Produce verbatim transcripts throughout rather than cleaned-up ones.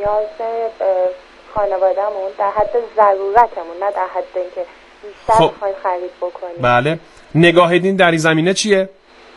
نیاز خانواده‌مون، در حد ضرورتمون، نه در حد اینکه بیشتر خب. بخوایم خرید بکنیم. بله. نگاه دین در این زمینه چیه؟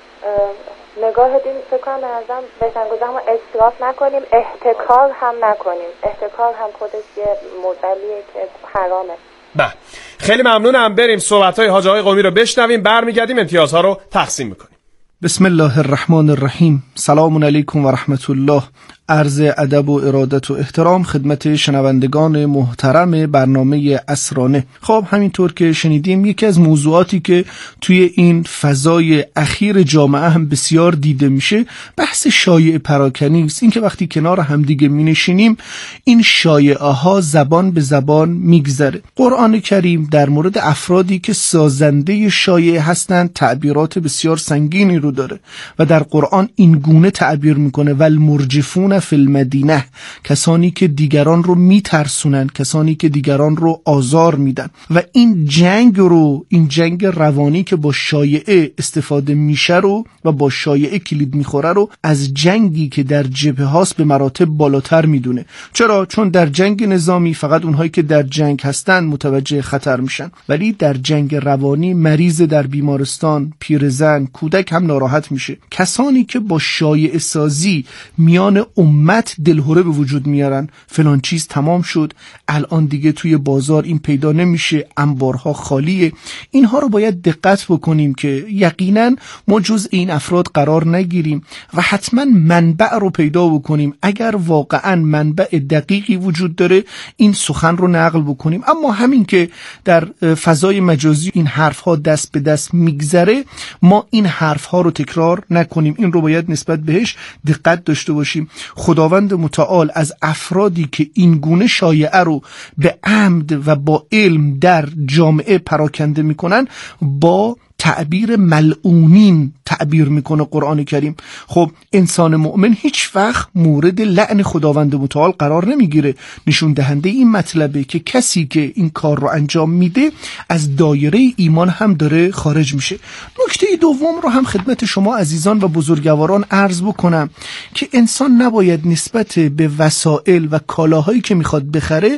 نگاه دین فکر کنم به نظرم بهترین گزینه ما اسراف نکنیم، احتکار هم نکنیم. احتکار هم خودش یه مدلیه که حرامه. بله. خیلی ممنونم. بریم صحبت‌های حاج آقای قمی رو بشنویم، برمیگردیم امتیازها رو تقسیم می‌کنیم. بسم الله الرحمن الرحیم. سلام علیکم و رحمت الله. عرض ادب و ارادت و احترام خدمت شنوندگان محترم برنامه اسرانه. خب همینطور که شنیدیم یکی از موضوعاتی که توی این فضای اخیر جامعه هم بسیار دیده میشه بحث شایعه پراکنی است. این که وقتی کنار همدیگه مینشینیم این شایعه ها زبان به زبان میگذره. قرآن کریم در مورد افرادی که سازنده شایعه هستند تعبیرات بسیار سنگینی رو داره و در قرآن این گونه تعبیر میکنه: والمرجفون فی المدینه، کسانی که دیگران رو میترسونن، کسانی که دیگران رو آزار میدن. و این جنگ رو، این جنگ روانی که با شایعه استفاده میشه رو و با شایعه کلید میخوره رو از جنگی که در جبهه هاست به مراتب بالاتر میدونه. چرا؟ چون در جنگ نظامی فقط اونهایی که در جنگ هستن متوجه خطر میشن، ولی در جنگ روانی مریض در بیمارستان، پیرزن، کودک هم ناراحت میشه. کسانی که با شایعه سازی میان امت دلهره به وجود میارن، فلان چیز تمام شد، الان دیگه توی بازار این پیدا نمیشه، انبارها خالیه، اینها رو باید دقت بکنیم که یقینا ما جز این افراد قرار نگیریم و حتما منبع رو پیدا بکنیم. اگر واقعا منبع دقیقی وجود داره این سخن رو نقل بکنیم. اما همین که در فضای مجازی این حرفها دست به دست میگذره، ما این حرفها رو تکرار نکنیم. این رو باید نسبت بهش دقت داشته باشیم. خداوند متعال از افرادی که این گونه شایعه رو به عمد و با علم در جامعه پراکنده میکنن با تعبیر ملعونین تعبیر میکنه قرآن کریم. خب انسان مؤمن هیچ وقت مورد لعن خداوند متعال قرار نمیگیره. نشون دهنده این مطلبه که کسی که این کار رو انجام میده از دایره ایمان هم داره خارج میشه. نکته دوم رو هم خدمت شما عزیزان و بزرگواران عرض بکنم که انسان نباید نسبت به وسایل و کالاهایی که میخواد بخره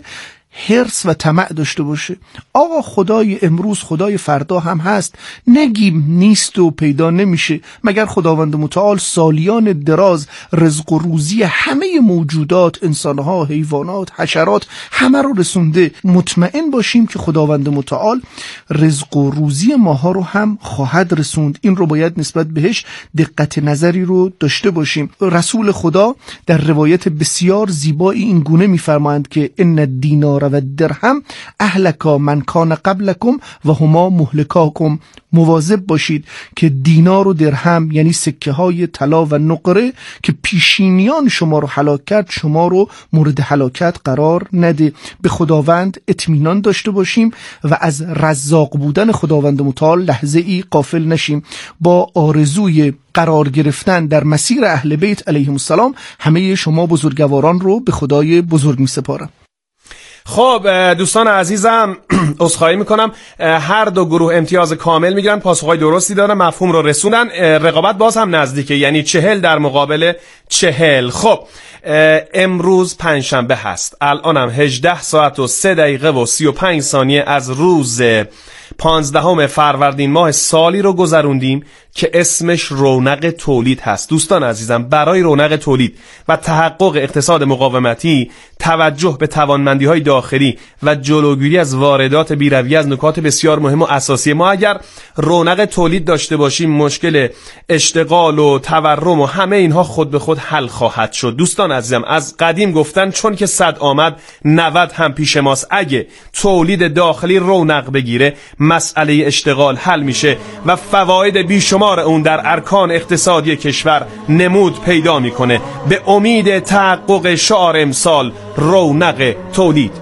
حرص و طمع داشته باشه. آقا خدای امروز خدای فردا هم هست، نگیم نیست و پیدا نمیشه. مگر خداوند متعال سالیان دراز رزق و روزی همه موجودات، انسانها، حیوانات، حشرات همه رو رسونده. مطمئن باشیم که خداوند متعال رزق و روزی ماها رو هم خواهد رسوند. این رو باید نسبت بهش دقت نظری رو داشته باشیم. رسول خدا در روایت بسیار زیبایی این گونه میفرمایند که ان الدینار و درهم اهلکا من کان قبلکم و هما مهلکاکم. مواظب باشید که دینار و درهم یعنی سکه های طلا و نقره که پیشینیان شما رو هلاک کرد شما رو مورد هلاکت قرار نده. به خداوند اطمینان داشته باشیم و از رزاق بودن خداوند متعال لحظه ای غافل نشیم. با آرزوی قرار گرفتن در مسیر اهل بیت علیهم السلام همه شما بزرگواران رو به خدای بزرگ می سپارم. خب دوستان عزیزم عذرخواهی میکنم، هر دو گروه امتیاز کامل میگیرن، پاسخهای درستی دارن، مفهوم رو رسوندن. رقابت باز هم نزدیکه، یعنی چهل در مقابل چهل. خب امروز پنجشنبه هست، الانم هجده ساعت و سه دقیقه و سی و پنج ثانیه از روز پانزدهم فروردین ماه سالی رو گذروندیم که اسمش رونق تولید هست. دوستان عزیزم، برای رونق تولید و تحقق اقتصاد مقاومتی توجه به توانمندی‌های داخلی و جلوگیری از واردات بی‌رویه از نکات بسیار مهم و اساسی. ما اگر رونق تولید داشته باشیم مشکل اشتغال و تورم و همه اینها خود به خود حل خواهد شد. دوستان عزیزم، از قدیم گفتن چون که صد آمد نود هم پیش ماست. اگه تولید داخلی رونق بگیره مسئله اشتغال حل میشه و فواید بیشمار اون در ارکان اقتصادی کشور نمود پیدا میکنه. به امید تحقق شعار امسال رونق تولید.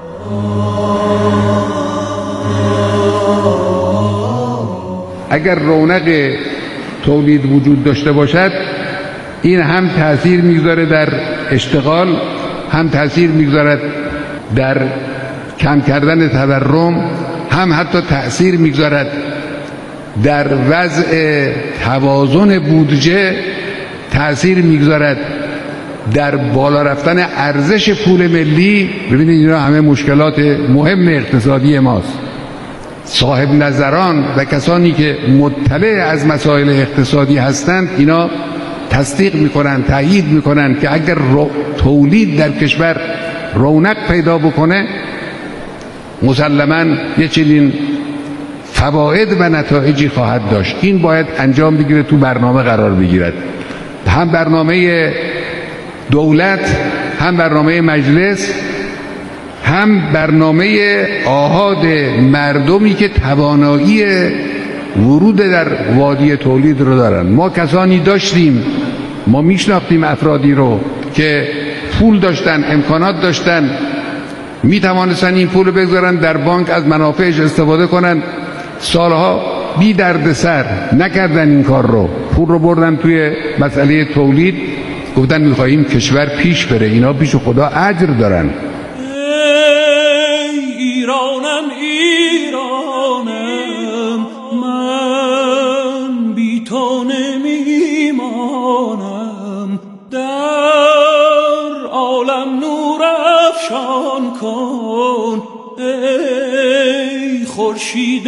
اگر رونق تولید وجود داشته باشد این هم تأثیر میگذاره در اشتغال، هم تأثیر میگذارد در کم کردن تورم، هم حتی تأثیر میگذارد در وضع توازن بودجه، تأثیر میگذارد در بالا رفتن ارزش پول ملی. ببینید اینا همه مشکلات مهم اقتصادی ماست. صاحب نظران و کسانی که مطلع از مسائل اقتصادی هستند اینا تصدیق میکنن، تایید میکنن که اگر تولید در کشور رونق پیدا بکنه مسلماً یه چنین فواید و نتایجی خواهد داشت. این باید انجام بگیره، تو برنامه قرار بگیرد، هم برنامه دولت، هم برنامه مجلس، هم برنامه آحاد مردمی که توانایی ورود در وادی تولید رو دارن. ما کسانی داشتیم، ما میشناختیم افرادی رو که پول داشتن، امکانات داشتن، می توانستن این پول رو بگذارن در بانک، از منافعش استفاده کنن، سالها بی درد سر نکردن این کار رو، پول رو بردن توی مسئله تولید، گفتن میخواییم کشور پیش بره. اینا پیش خدا اجر دارن. ایرانم ایرانم من بی تو نمیمانم، در عالم نور افشان کن ای خورشید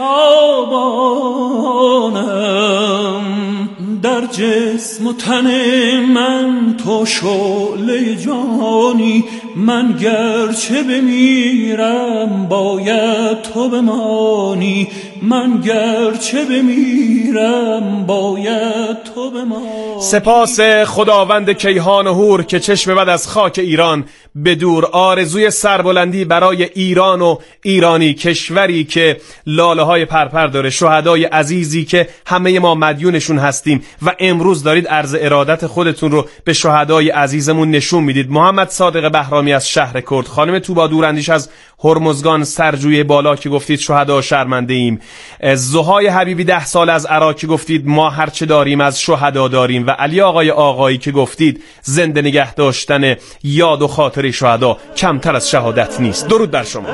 تابانم، در جسم و تن من تو شعله جانی، من گرچه بمیرم باید تو بمانی، من گرچه بمیرم باید تو بمانی. سپاس خداوند کیهان و هور که چشم بد از خاک ایران به دور. آرزوی سربلندی برای ایران و ایرانی، کشوری که لاله های پرپر داره، شهدای عزیزی که همه ما مدیونشون هستیم و امروز دارید عرض ارادت خودتون رو به شهدای عزیزمون نشون میدید. محمد صادق بهرامی از شهر کرد، خانم توبا دوراندیش از هرمزگان سرجوی بالا که گفتید شهدا شرمنده ایم، زهای حبیبی ده سال از عراق که گفتید ما هرچه داریم از شهدا داریم، و علی آقای آقایی که گفتید زنده نگه داشتن یاد و خاطر شهدا کمتر از شهادت نیست. درود بر شما.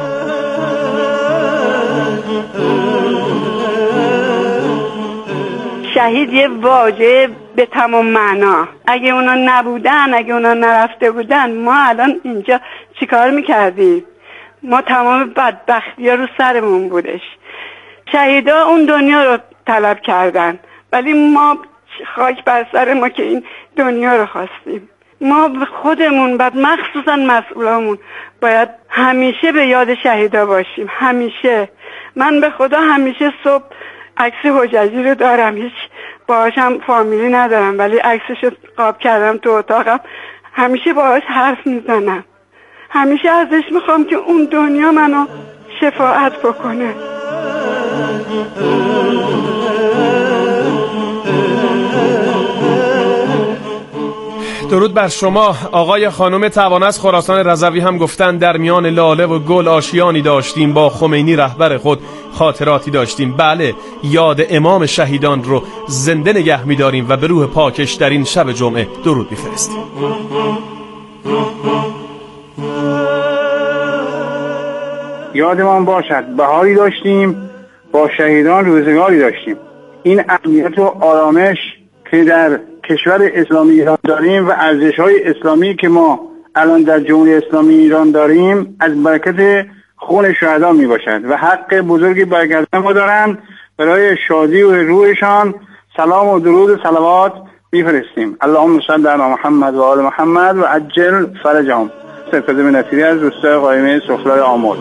شهید یه واژه به تمام معنا. اگه اونا نبودن، اگه اونا نرفته بودن، ما الان اینجا چیکار میکردیم؟ ما تمام بدبختی ها رو سرمون بودش. شهیدا اون دنیا رو طلب کردن، ولی ما خاک بر سر ما که این دنیا رو خواستیم. ما خودمون بعد مخصوصا مسئولامون باید همیشه به یاد شهیدا باشیم. همیشه. من به خدا همیشه صبح عکس حججی رو دارم، هیچ باهاشم فامیلی ندارم، ولی عکسش رو قاب کردم تو اتاقم، همیشه باهاش حرف میزنم، همیشه ازش میخوام که اون دنیا منو شفاعت بکنه. درود بر شما. آقای خانم توانه از خراسان رضوی هم گفتن در میان لاله و گل آشیانی داشتیم، با خمینی رهبر خود خاطراتی داشتیم. بله، یاد امام شهیدان رو زنده نگه می‌داریم و به روح پاکش در این شب جمعه درود می‌فرستیم. یادمان باشد بهاری داشتیم، با شهیدان روزگاری داشتیم. این امنیت و آرامش که در کشور اسلامی ایران داریم و ارزش‌های اسلامی که ما الان در جمهوری اسلامی ایران داریم از برکت خون شهدا می باشد و حق بزرگی برگردن ما دارند. برای شادی و روحشان سلام و درود و صلوات می‌فرستیم. اللهم صل علی محمد و آل محمد و عجل فرجهم. سرکاظم نصیری از روستای قائمه سفلای آمل.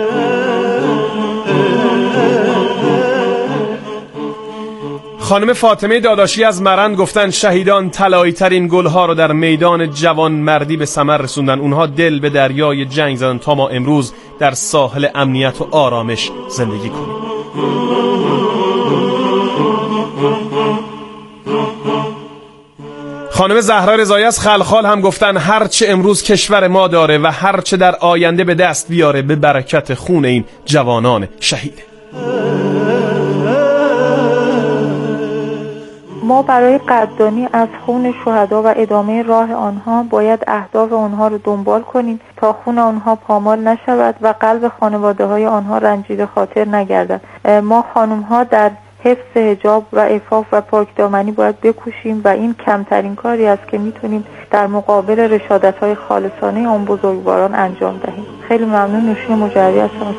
خانم فاطمه داداشی از مرند گفتن شهیدان طلایی ترین گلها رو در میدان جوان مردی به ثمر رسوندن. اونها دل به دریای جنگ زدن تا ما امروز در ساحل امنیت و آرامش زندگی کنیم. خانم زهرا رضایی از خلخال هم گفتن هرچه امروز کشور ما داره و هرچه در آینده به دست بیاره به برکت خون این جوانان شهید. ما برای قدردانی از خون شهدا و ادامه راه آنها باید اهداف آنها رو دنبال کنیم تا خون آنها پامال نشود و قلب خانواده های آنها رنجیده خاطر نگردد. ما خانم ها در حفظ حجاب و عفاف و پاکدامنی باید بکوشیم و این کمترین کاری است که میتونیم در مقابل رشادت‌های خالصانه آن بزرگواران انجام دهیم. خیلی ممنون. نوشین مجری هستم.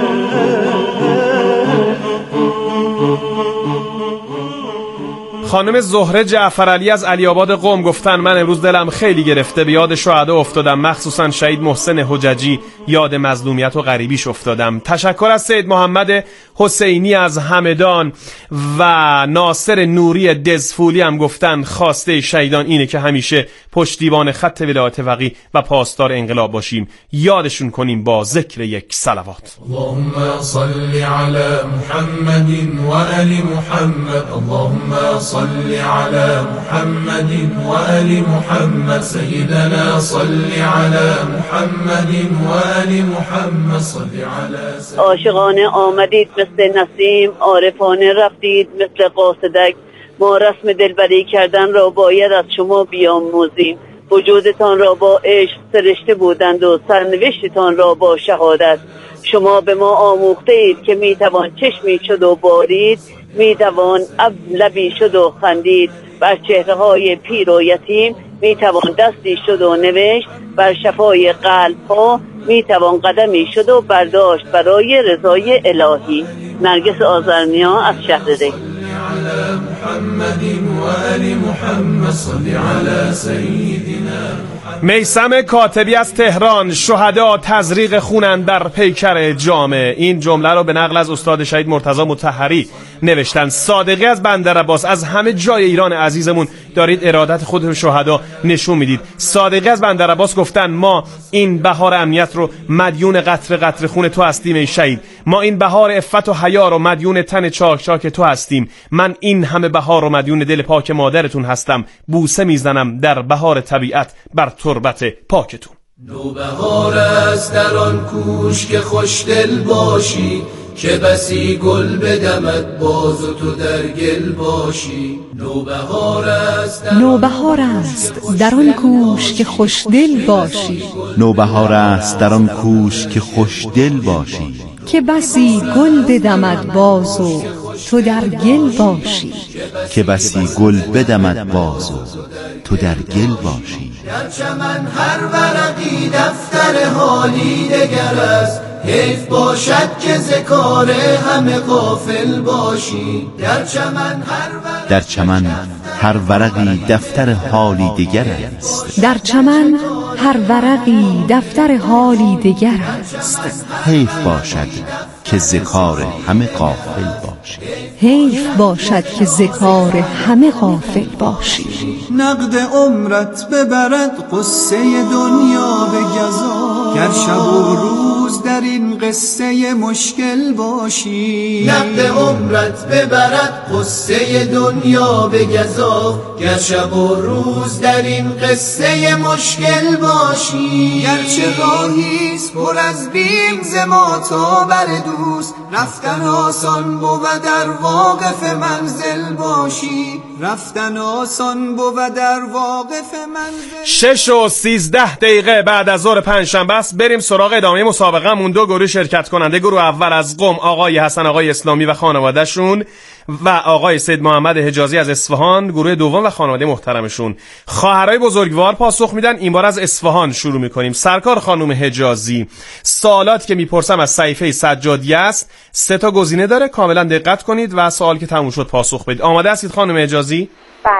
خانم زهره جعفرعلی از علی آباد قم گفتن من امروز دلم خیلی گرفته، به یاد شهدا افتادم، مخصوصا شهید محسن حججی، یاد مظلومیت و غریبیش افتادم. تشکر از سید محمد حسینی از همدان و ناصر نوری دزفولی هم گفتن خواسته شهیدان اینه که همیشه پشتیبان خط ولایت فقیه و پاسدار انقلاب باشیم، یادشون کنیم با ذکر یک صلوات. اللهم صل علی محمد و آل محمد، اللهم صل علی محمد و آل محمد، سیدنا صل علی محمد و آل محمد، صل علی. عاشقانه آمدید مثل نسیم، عارفانه رفتید مثل قاصدک، ما رسم دلبری کردن را باید از شما بیاموزیم. وجودتان را با عشق سرشته بودند و سرنوشتتان را با شهادت. شما به ما آموخته اید که میتوان چشمی شد و بارید، میتوان لبی شد و خندید، بر چهره های پیر و یتیم میتوان دستی شد و نوشت، بر شفای قلب ها میتوان قدمی شد و برداشت برای رضای الهی. نرگس آذرنیا از شهر ری. میثم کاتبی از تهران، شهدا تزریق خونند در پیکر جامع. این جمله رو به نقل از استاد شهید مرتضی مطهری نوشتن. صادقی از بندرعباس، از همه جای ایران عزیزمون دارید ارادت خود به شهدا نشون میدید. صادقی از بندرعباس گفتن ما این بهار امنیت رو مدیون قطره قطره خون تو هستیم ای شهید، ما این بهار عفت و حیا رو مدیون تن چاک چاک تو هستیم، من این همه بهار رو مدیون دل پاک مادرتون هستم، بوسه میزنم در بهار طبیعت بر تربت پاکتون. نوبهار است در آن کوش که خوش دل باشی، که بسی گل بدمد باز و تو در گل باشی. نوبهار است نوبهار است در آن کوش که خوش دل باشی، نوبهار است در آن کوش که خوش دل باشی، که بسی گل بدمد باز و تو در گل باشی، که بسی گل بدمد باز و تو در گل باشی. در چمن هر ورقی دفتر حالی دگر است، حیف باشد که ز کار همه غافل باشی. در چمن هر ورقی در چمن هر ورقی دفتر حالی دگر است، در چمن هر ورقی دفتر حالی دگر است، حیف باشد که ز کار همه غافل باشی، حیف باشد که ز کار همه غافل باشی. نقد عمرت ببرد قصه دنیا به گزا، گر شب و روز در این قصه مشکل باشی. نقد عمرت ببرد قصه دنیا به گزا، گر شب و روز در این قصه مشکل باشی. گرچه راهیست پر از بیم ز ما تا بر دوست، رفتن آسان بود در واقف منزل باشی، رفتن آسان بود در واقف منزل. شش و سیزده دقیقه بعد از ظهر پنجشنبه است. بریم سراغ ادامه مسابقه مون. دو گروه شرکت کننده. گروه اول از قم آقای حسن آقای اسلامی و خانوادهشون و آقای سید محمد حجازی از اصفهان. گروه دوم و خانواده محترمشون. خواهرای بزرگوار پاسخ میدن. این بار از اصفهان شروع میکنیم. سرکار خانم حجازی، سوالات که میپرسم از صحیفه سجادیه است. سه تا گزینه داره، کاملا دقت کنید و سوال که تموم شد پاسخ بدید. آماده هستید خانم حجازی؟ بله.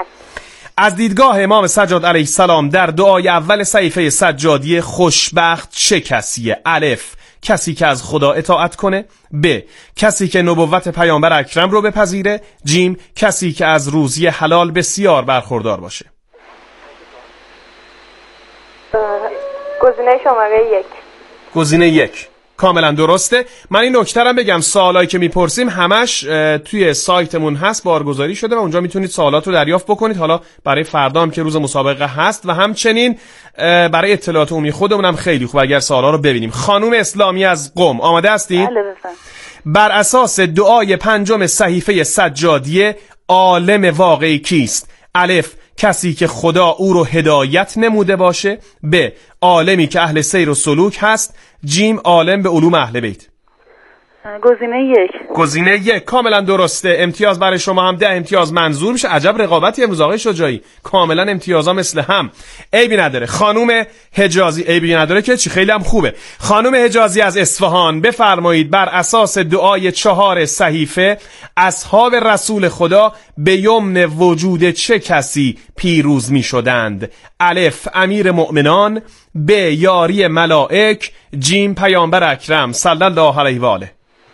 از دیدگاه امام سجاد علیه السلام در دعای اول صحیفه سجادیه خوشبخت چه کسیه؟ الف، کسی که از خدا اطاعت کنه. ب، کسی که نبوت پیامبر اکرم رو بپذیره. جیم، کسی که از روزی حلال بسیار برخوردار باشه. گزینه شماره یک. گزینه یک کاملا درسته. من این نکته رو بگم، سوالایی که میپرسیم همش توی سایتمون هست، بارگذاری شده و اونجا میتونید سوالات رو دریافت بکنید. حالا برای فردا هم که روز مسابقه هست و همچنین برای اطلاعات عمومی خودمون هم خیلی خوب اگر سوالا رو ببینیم. خانم اسلامی از قم، آماده هستین؟ بله بفرمایید. بر اساس دعای پنجم صحیفه سجادیه عالم واقعی کیست؟ الف، کسی که خدا او رو هدایت نموده باشه. ب، عالمی که اهل سیر و سلوک هست. جیم، عالم به علوم اهل بیت. گزینه یک. گزینه یک کاملا درسته. امتیاز برای شما هم ده امتیاز منظور میشه. عجب رقابتی امروز آقای شجاعی، کاملا امتیازا مثل هم. عیبی نداره. خانم حجازی، عیبی نداره که چی، خیلی هم خوبه. خانم حجازی از اصفهان، بفرمایید بر اساس دعای چهار صحیفه اصحاب رسول خدا به یمن وجود چه کسی پیروز میشدند؟ الف امیر مؤمنان، ب یاری ملائک، جیم پیامبر اکرم صلی الله علیه و آله.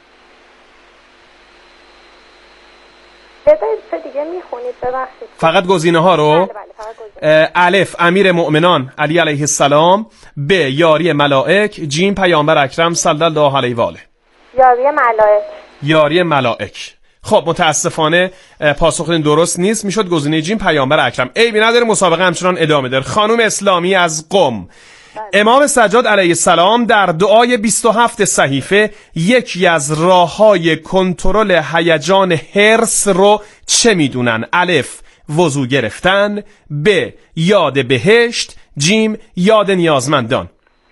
دیگه میخونید ببخشید. فقط گزینه ها رو؟ بله بله فقط گزینه. الف امیر مؤمنان علی علیه السلام، ب یاری ملائک، جیم پیامبر اکرم صلی الله علیه و آله. یاری ملائک. یاری ملائک. خب متاسفانه پاسخ این درست نیست، میشد گزینه جیم پیامبر اکرم. عیبی نداره، مسابقه همچنان ادامه داره. خانم اسلامی از قم، امام سجاد علیه السلام در دعای بیست و هفت صحیفه یکی از راههای کنترل هیجان حرص رو چه میدونن؟ الف وضو گرفتن، ب یاد بهشت، جیم یاد نیازمندان.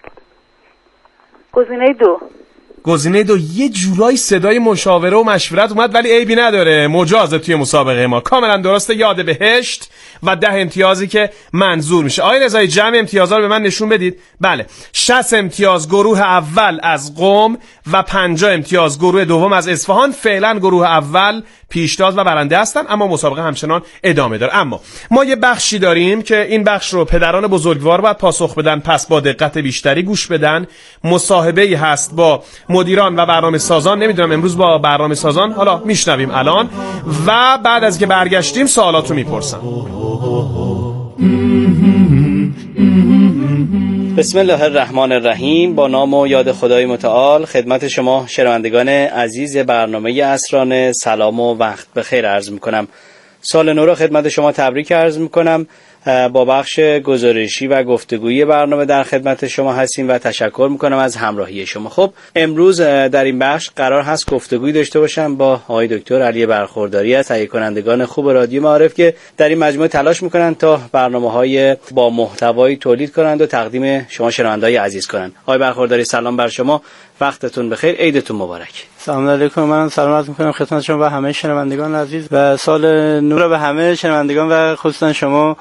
گزینه دو. گزینه دو. یه جورایی صدای مشاوره و مشورت اومد ولی عیبی نداره، مجازه توی مسابقه ما. کاملا درسته، یاد بهشت و ده امتیازی که منظور میشه. آقای رضایی جمع امتیازها رو به من نشون بدید. بله، شصت امتیاز گروه اول از قم و پنجاه امتیاز گروه دوم از اصفهان. فعلا گروه اول پیشتاز و برنده هستن، اما مسابقه همچنان ادامه داره. اما ما یه بخشی داریم که این بخش رو پدران بزرگوار باید پاسخ بدن، پس با دقت بیشتری گوش بدن. مصاحبه‌ای هست با مدیران و برنامه سازان، نمیدونم امروز با برنامه سازان، حالا میشنویم الان و بعد از که برگشتیم سوالات رو میپرسم. بسم الله الرحمن الرحیم. با نام و یاد خدای متعال خدمت شما شنوندگان عزیز برنامه عصرانه سلام و وقت بخیر عرض میکنم. سال نو را خدمت شما تبریک عرض میکنم. با بخش گزارشی و گفتگویی برنامه در خدمت شما هستیم و تشکر میکنم از همراهی شما. خب امروز در این بخش قرار هست گفتگویی داشته باشم با آقای دکتر علی برخورداری از تهیه کنندگان خوب رادیو معارف که در این مجموعه تلاش میکنن تا برنامه‌های با محتوایی تولید کنند و تقدیم شما شنوندگان عزیز کنند. آقای برخورداری سلام بر شما، وقتتون بخیر، عیدتون مبارک. سلام علیکم، من سلام عرض میکنم خدمت شما و همه شنوندگان عزیز و سال نو را به همه شنوندگان و خصوصا شما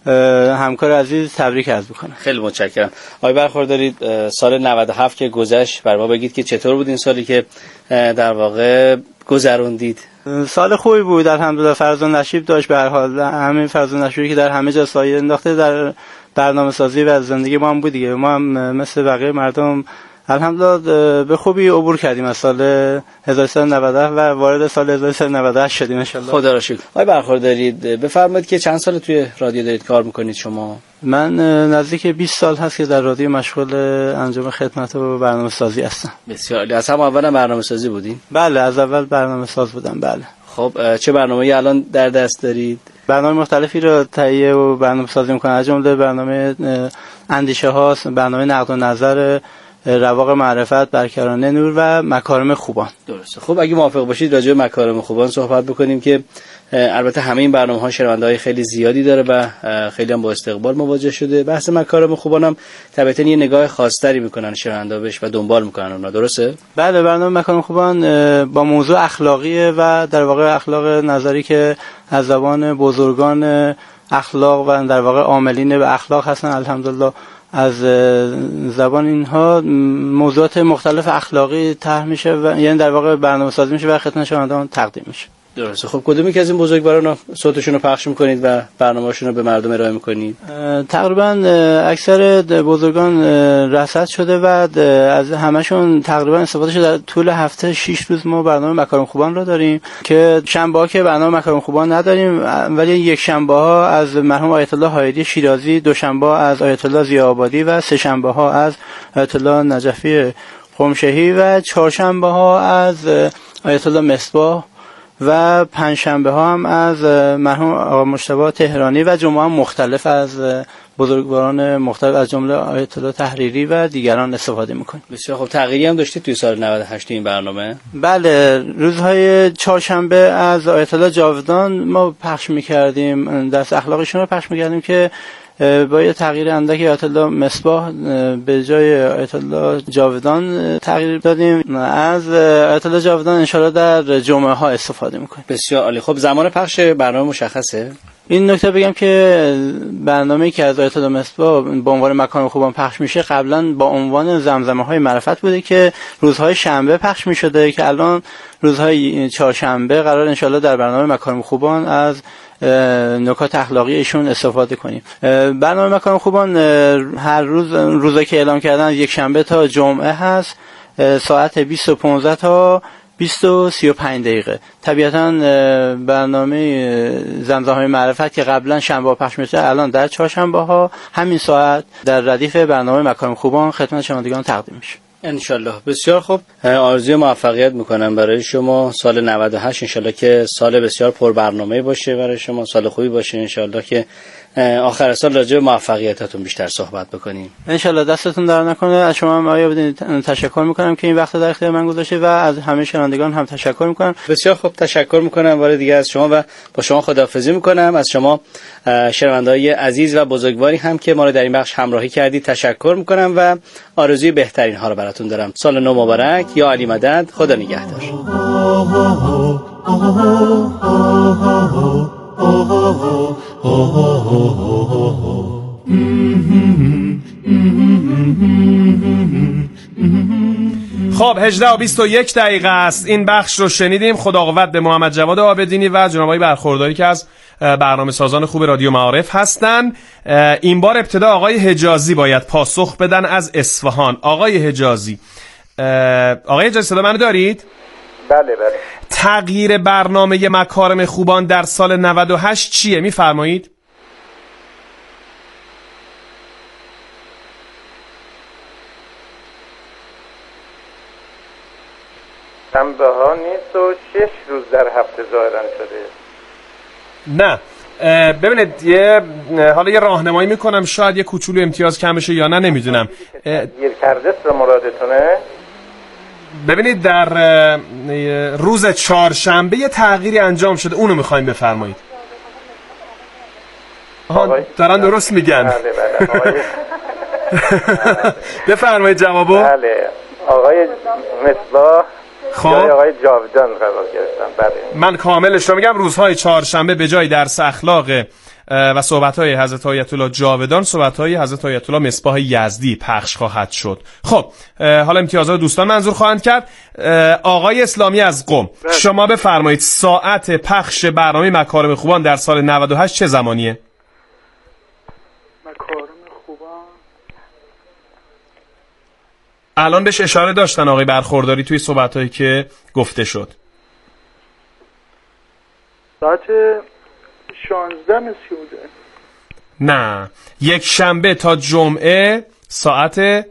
همکار عزیز تبریک عرض میکنم. خیلی متشکرم. آقای برخورداری، سال نود و هفت که گذشت بر ما بگید که چطور بود این سالی که در واقع گذروندید؟ سال خوبی بود الحمدلله. فراز و نشیب داشت. به هر حال همین فراز و نشیبی که در همه جا سایه انداخته در برنامه‌سازی و زندگی ما هم بود دیگه. ما هم مثل بقیه مردم الحمدلله به خوبی عبور کردیم از سال هزار و سیصد و نود و و وارد سال هزار و سیصد و نود و هشت شدیم ان شاءالله. خدا را شکر. آقای برخورداری بفرمایید که چند سال توی رادیو دارید کار میکنید شما؟ من نزدیک بیست سال هست که در رادیو مشغول انجام خدمت و برنامه‌سازی هستم. بسیار عالی. از هم اول برنامه‌سازی بودین؟ بله، از اول برنامه‌ساز بودم. بله. خب چه برنامه‌ای الان در دست دارید؟ برنامه مختلفی رو تهیه و برنامه‌سازی می‌کنم، از جمله برنامه اندیشه هاست، برنامه نقد و نظر، رواق معرفت، برکرانه نور و مکارم خوبان. درسته. خب اگه موافق باشید راجع به مکارم خوبان صحبت بکنیم که البته همه این برنامه‌ها شنونده‌های خیلی زیادی داره و خیلی هم با استقبال مواجه شده. بحث مکارم خوبان هم طبعاً یه نگاه خاص‌تری میکنن شنوندا بهش و دنبال میکنن اونها، درسته؟ بله، برنامه مکارم خوبان با موضوع اخلاقیه و در واقع اخلاق نظری که از زبان بزرگان اخلاق و در واقع عاملین به اخلاق هستن الحمدلله، از زبان اینها موضوعات مختلف اخلاقی طرح میشه و یعنی در واقع برنامه‌سازی میشه و خدمت شنوندگان تقدیم میشه. درسته. خب کدومی که از این بزرگواران صوتشون رو پخش میکنید و برنامه‌شون رو به مردم ارائه میکنید؟ تقریبا اکثر بزرگان رصد شده و از همشون تقریبا استفادهش در طول هفته شش روز ما برنامه مکارم خوبان رو داریم که شنبه‌ها که برنامه مکارم خوبان نداریم، ولی یک شنبه‌ها از مرحوم آیت الله حایری شیرازی، دو شنبه از آیت الله ضیاءآبادی و سه شنبه‌ها از آیت الله نجفی قمشهی و چهارشنبه ها از آیت الله مصباح و پنجشنبه ها هم از مرحوم آقا مجتبی تهرانی و جمعه هم مختلف از بزرگواران مختلف از جمله آیت الله تحریری و دیگران استفاده میکنیم. بسیار خوب. تغییری هم داشتید توی سال نود و هشت این برنامه؟ بله، روزهای چهارشنبه از آیت الله جاودان ما پخش میکردیم، درس اخلاقشون رو پخش میکردیم که با یه تغییر اندکی آیت الله مصباح به جای آیت الله جاودان تغییر دادیم. از آیت الله جاودان انشالله در جمعه ها استفاده میکنیم. بسیار عالی. خب زمان پخش برنامه مشخصه؟ این نکته بگم که برنامه‌ای که از آیت الله مصباح با عنوان مکارم خوبان پخش میشه قبلا با عنوان زمزمه های معرفت بوده که روزهای شنبه پخش میشده، که الان روزهای چهارشنبه قرار انشالله در برنامه مکارم خوبان از نکات اخلاقی ایشون استفاده کنیم. برنامه مکارم خوبان هر روز روزی که اعلام کردن یک شنبه تا جمعه هست، ساعت بیست و پانزده تا بیست و سی و پنج دقیقه. طبیعتاً برنامه زمزمه های معرفت که قبلا شنبه ها پخش میشه الان در چهارشنبه ها همین ساعت در ردیف برنامه مکارم خوبان خدمت شنوندگان تقدیم میشه. انشالله. بسیار خوب. آرزوی موفقیت میکنم برای شما. سال نود و هشت انشالله که سال بسیار پربرنامه باشه برای شما، سال خوبی باشه. انشالله که آخر سال راجع به موفقیتاتون بیشتر صحبت بکنیم. انشالله. دستتون در نکنه. از شما هم آیا بدین تشکر میکنم که این وقت در اختیار من گذاشته و از همه شنوندگان هم تشکر میکنم. بسیار خوب. تشکر میکنم بار دیگه از شما و با شما خداحافظی میکنم. از شما شنونده‌های عزیز و بزرگواری هم که ما رو در این بخش همراهی کردید تشکر میکنم و آرزوی بهترین ها رو براتون دارم. سال نو مبارک. یا علی مدد. خدا نگهدار. خب هجده و بیست و یک دقیقه است. این بخش رو شنیدیم. خدا قوت به محمد جواد آبدینی و جناب آقای برخورداری که از برنامه سازان خوب رادیو معارف هستن. این بار ابتدا آقای حجازی باید پاسخ بدن از اصفهان. آقای حجازی، آقای حجازی صدا منو دارید؟ بله بله. تغییر برنامه مکارم خوبان در سال نود و هشت چیه؟ میفرمایید؟ شنبه ها نیست و شش روز در هفته ظاهرا شده. نه ببینید، یه حالا یه راهنمایی میکنم، شاید یه کوچولو امتیاز کم بشه یا نه، نمیدونم. تغییر کرده است مرادتونه؟ ببینید در روز چهارشنبه یه تغییری انجام شده، اونو میخوایم بفرمایید. آها دارن درست میگن. بله بله آقای بفرمایید جوابو. بله آقای مصباح خب آقای جاودان قرار گرفتن. بله من کاملش رو میگم. روزهای چهارشنبه به جای درس اخلاق و صحبت‌های حضرت آیت الله جاودان، صحبت‌های حضرت آیت الله مصباح یزدی پخش خواهد شد. خب حالا امتیازات دوستان منظور خواهند کرد. آقای اسلامی از قم، شما بفرمایید ساعت پخش برنامه مکارم خوبان در سال نود و هشت چه زمانیه؟ مکارم خوبان الان بهش اشاره داشتن آقای برخورداری توی صحبت‌هایی که گفته شد. ساعت شانزده مسی بوده. نه، یک شنبه تا جمعه ساعت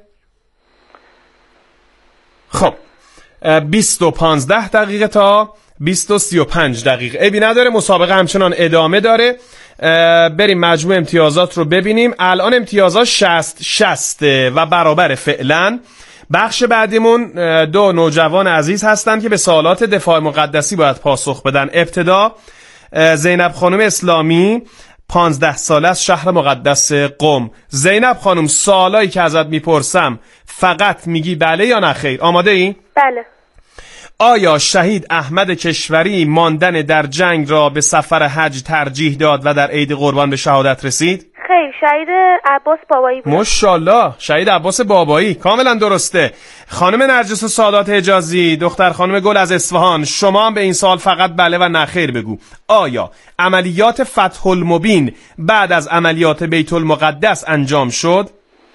خب بیست و پانزده دقیقه تا بیست و سی و پنج دقیقه. ابی نداره، مسابقه همچنان ادامه داره. بریم مجموع امتیازات رو ببینیم. الان امتیازات شصت شصت و برابر فعلا. بخش بعدیمون دو نوجوان عزیز هستن که به سوالات دفاع مقدسی باید پاسخ بدن. ابتدا زینب خانم اسلامی پانزده ساله از شهر مقدس قم. زینب خانم، سوالایی که ازت میپرسم فقط میگی بله یا نه خیر؟ آماده ای؟ بله. آیا شهید احمد کشوری ماندن در جنگ را به سفر حج ترجیح داد و در عید قربان به شهادت رسید؟ خیر، شهید عباس بابایی بود. ماشاءالله، شهید عباس بابایی. کاملا درسته. خانم نرجس سادات حجازی، دختر خانم گل از اصفهان، شما هم به این سوال فقط بله و نه خیر بگو. آیا عملیات فتح المبین بعد از عملیات بیت المقدس انجام شد؟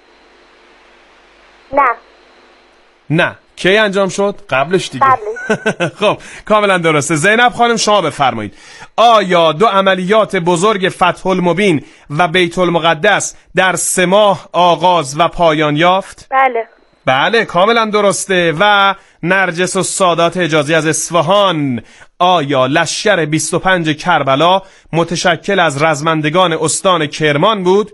نه. نه. کی انجام شد؟ قبلش دیگه. قبلش. خب کاملا درسته. زینب خانم شما بفرمایید. آیا دو عملیات بزرگ فتح المبین و بیت المقدس در سه ماه آغاز و پایان یافت؟ بله. بله کاملا درسته. و نرجس و سادات حجازی از اصفهان، آیا لشکر بیست و پنج کربلا متشکل از رزمندگان استان کرمان بود؟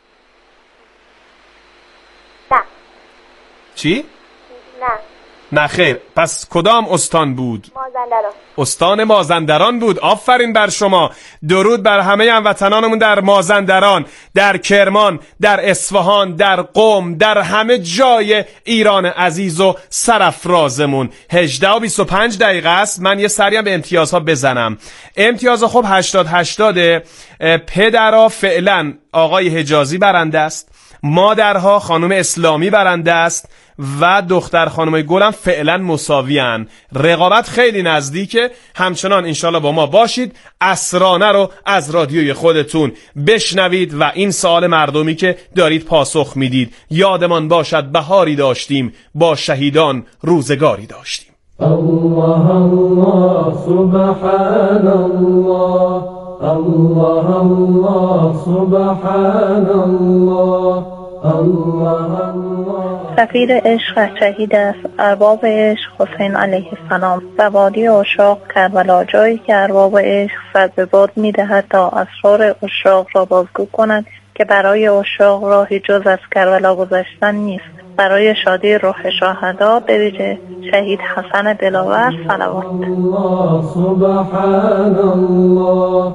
نه. چی؟ نه. نه خیر. پس کدام استان بود؟ مازندران. مازندران. استان مازندران بود. آفرین بر شما. درود بر همه هموطنانمون در مازندران، در کرمان، در اصفهان، در قم، در همه جای ایران عزیز و سرافرازمون. هجده و بیست و پنج دقیقه است. من یه سریم به امتیازها بزنم. امتیازها خب هشتاد هشتاد. پدرها فعلا آقای حجازی برنده است، مادرها خانم اسلامی برنده است و دختر خانم گلم فعلا مساویان. رقابت خیلی نزدیکه. همچنان انشالله با ما باشید. اسرانه رو از رادیوی خودتون بشنوید و این سوال مردمی که دارید پاسخ میدید. یادمان باشد بهاری داشتیم، با شهیدان روزگاری داشتیم. الله الله سبحان الله، الله الله سبحان الله، الله الله. سفیر عشق شهید است، ارباب عشق حسین علیه السلام. و وادی عشاق کربلا، جایی که ارباب عشق سر به باد می‌دهد تا اسرار عشاق را بازگو کنند که برای عشاق راهی جز از کربلا گذشتن نیست. برای شادی روح شهدا به ویژه شهید حسن دلاور صلوات. الله سبحان الله،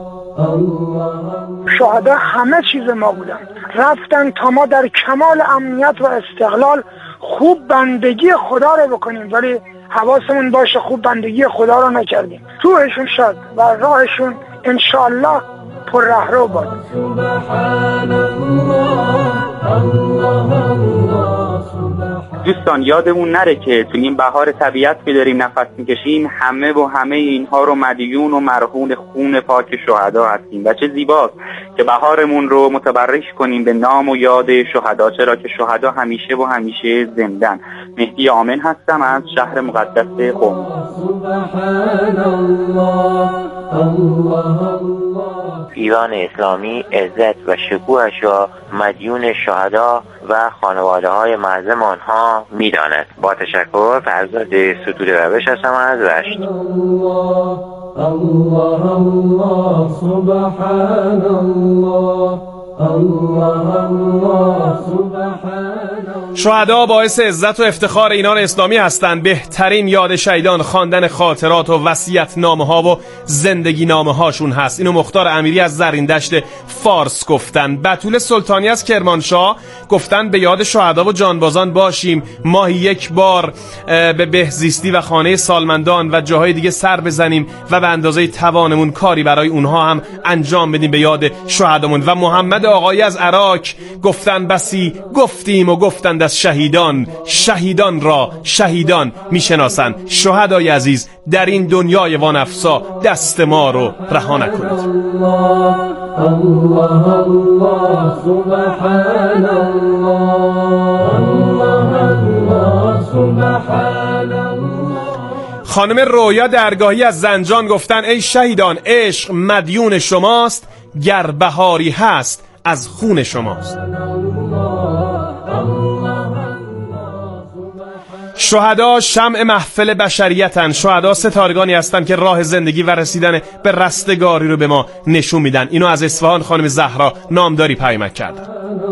شهدا همه چیز ما بودن، رفتن تا ما در کمال امنیت و استقلال خوب بندگی خدا رو بکنیم، ولی حواسمون باشه خوب بندگی خدا رو نکردیم. روحشون شاد و راهشون انشاءالله پر رهرو باد. سبحان الله، الله الله. دوستان یادمون نره که تو این بهار طبیعت که داریم نفس میکشیم همه و همه اینها رو مدیون و مرهون خون پاک شهدا هستیم و چه زیباست که بهارمون رو متبرک کنیم به نام و یاد شهدا، چرا که شهدا همیشه و همیشه زندن. مهدی آمن هستم از شهر مقدس قم. سبحان الله، الله الله. ایران اسلامی عزت و شکوهش را مدیون شهدا و خانواده های معظم آنها می‌داند. با تشکر، فرزاد ستوده روش هستم از رشت. الله الله الله سبحان الله، الله الله سبحان. شهدا باعث عزت و افتخار ایران اسلامی هستند. بهترین یاد شهیدان خواندن خاطرات و وصیت‌نامه ها و زندگی نامه هاشون هست. اینو مختار امیری از زرین دشت فارس گفتن. بتول سلطانی از کرمانشاه گفتن به یاد شهدا و جانبازان باشیم، ماهی یک بار به بهزیستی و خانه سالمندان و جاهای دیگه سر بزنیم و به اندازه توانمون کاری برای اونها هم انجام بدیم به یاد شهدامون. و محمد آقایی از عراق گفتن بسی گفتیم و گفتند از شهیدان، شهیدان را شهیدان میشناسند. شهدای عزیز در این دنیای وانفسا دست ما رو رها نکنید. الله الله الله سبحان الله، الله الله سبحان الله. خانم رویا درگاهی از زنجان گفتن ای شهیدان، عشق مدیون شماست، گر بهاری هست از خون شماست. شهدا شمع محفل بشریتن. شهدا ستارگانی هستن که راه زندگی و رسیدن به رستگاری رو به ما نشون میدن. اینو از اصفهان خانم زهرا نامداری پیامک کردن.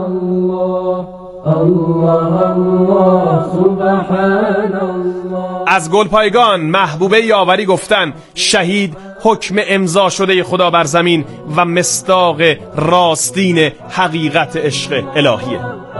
از گلپایگان محبوبه یاوری گفتن شهید حکم امضا شده خدا بر زمین و مصداق راستین حقیقت عشق الهیه.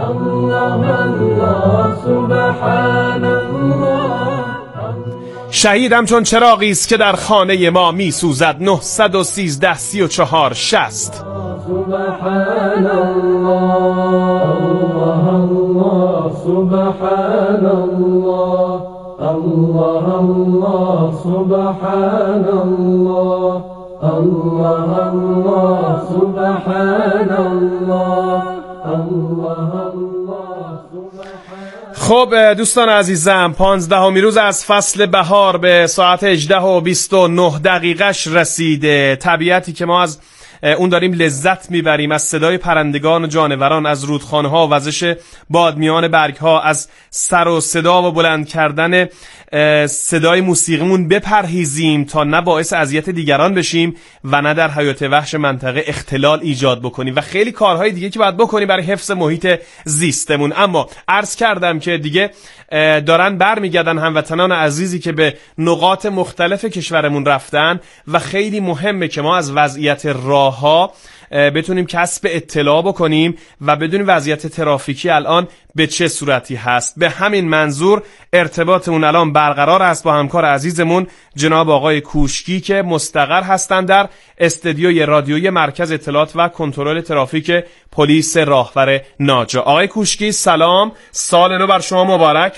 شهید همچون چراغی است که در خانه ما می سوزد. نهصد و سیزده سی و چهار شصت. سبحان الله، الله سبحان الله، الله الله سبحان الله، الله الله سبحان الله، الله الله. خب دوستان عزیزم، پانزدهمی روز از فصل بهار به ساعت هجده و بیست و نه دقیقش رسیده. طبیعتی که ما از اون داریم لذت میبریم از صدای پرندگان و جانوران، از رودخانه ها، وزش باد میان برگ ها، از سر و صدا و بلند کردن صدای موسیقیمون بپرهیزیم تا نه باعث اذیت دیگران بشیم و نه در حیات وحش منطقه اختلال ایجاد بکنیم و خیلی کارهای دیگه که باید بکنیم برای حفظ محیط زیستمون. اما عرض کردم که دیگه دارن برمیگردن هموطنان عزیزی که به نقاط مختلف کشورمون رفتن و خیلی مهمه که ما از وضعیت راه‌ها بتونیم کسب اطلاع بکنیم و بدونیم وضعیت ترافیکی الان به چه صورتی هست. به همین منظور ارتباطمون الان برقرار است با همکار عزیزمون جناب آقای کوشکی که مستقر هستند در استدیوی رادیویی مرکز اطلاعات و کنترل ترافیک پلیس راهور ناجا. آقای کوشکی سلام، سال نو بر شما مبارک